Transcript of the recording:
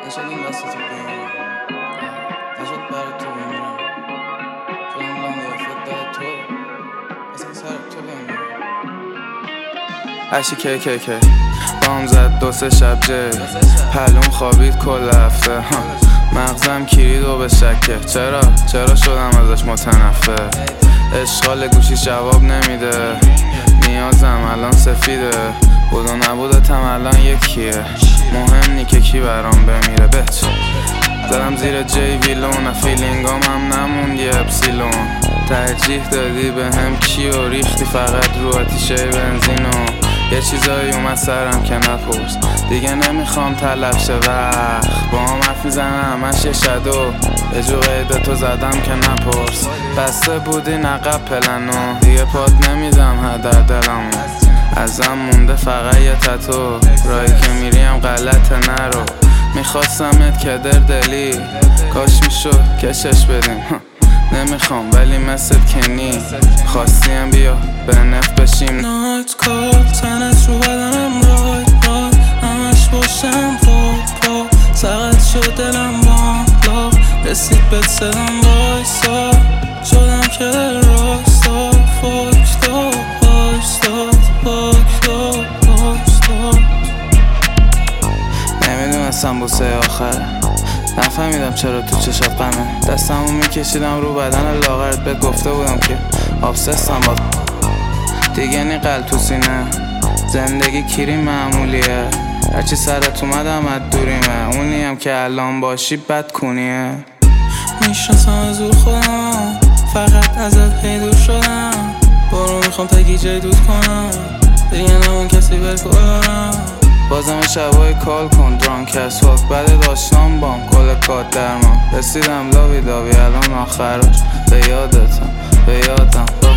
نشد این دست تو بگیرم، نشد برای تو بمیرم، شدم لام لیافت تو اصلا سر تو بمیرم. اشی که بام زد دو سه شب جی پلوم خوابید کل هفته مغزم کلید و به شکه چرا شدم ازش متنفر. اشغال گوشی جواب نمیده، نیازم الان سفیده، بود و نبودتم الان یکیه، مهم نی که کی برام بمیره. بچ دارم زیر جی ویلون، فیلینگام هم نموند یه اپسیلون. ترجیح دادی به هم کیو ریختی فقط رو آتیشه بنزینو. یه چیزایی اومد سرم که نپرس، دیگه نمیخوام طلب شه وقت. با هم حرف میزنم همش یه شدو، یه جو قیدتو زدم که نپرس. بسته بودی نقب پلنو، دیگه پات نمیدم هدر دلمو. ازم مونده فقط یه تتو، رایی که میریم غلطه نرو. میخواستمت که دلی، کاش میشد کشش بدیم. نمیخوام ولی مثل کنی، خواستیم بیا به نفت بشیم. نایت کار تنت رو بدنم رای همش باشم پا سقط شد دلم بالا، رسید به صدام وایسا، شدم که راستا نمیدونستم بوسه آخره، نفهمیدم چرا تو چشات غمه. دستمو میکشیدم رو بدن لاغرت، بهت گفته بودم که آبسستم با دیگه نی قلب تو سینه. زندگی کیری معمولیه، هرچی سرت اومدم از دوریمه، اونیم که الان باشی بد کنیه. میشناسم از او خودم، فقط ازت هیدور شدم. برو میخوام تکی جای دود کنم، دیگه نمون کسی برکارم. بازم شبای کال کن درانک از فاک، بعد داشتم بام کل کات درمان. رسیدم لاوی الان آخرش، به یادم